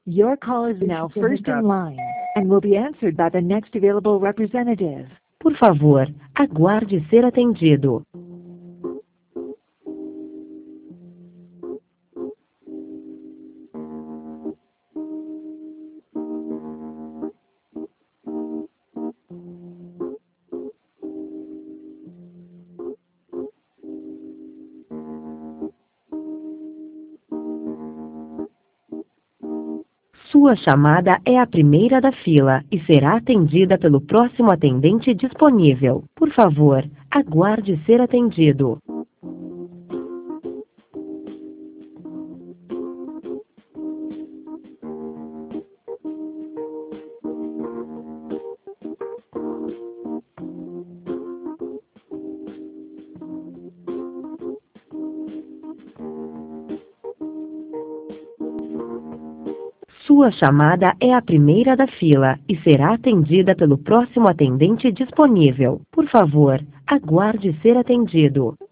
Your call is now first in line and will be answered by the next available representative. Por favor, aguarde ser atendido. Sua chamada é a primeira da fila e será atendida pelo próximo atendente disponível. Por favor, aguarde ser atendido. Sua chamada é a primeira da fila e será atendida pelo próximo atendente disponível. Por favor, aguarde ser atendido.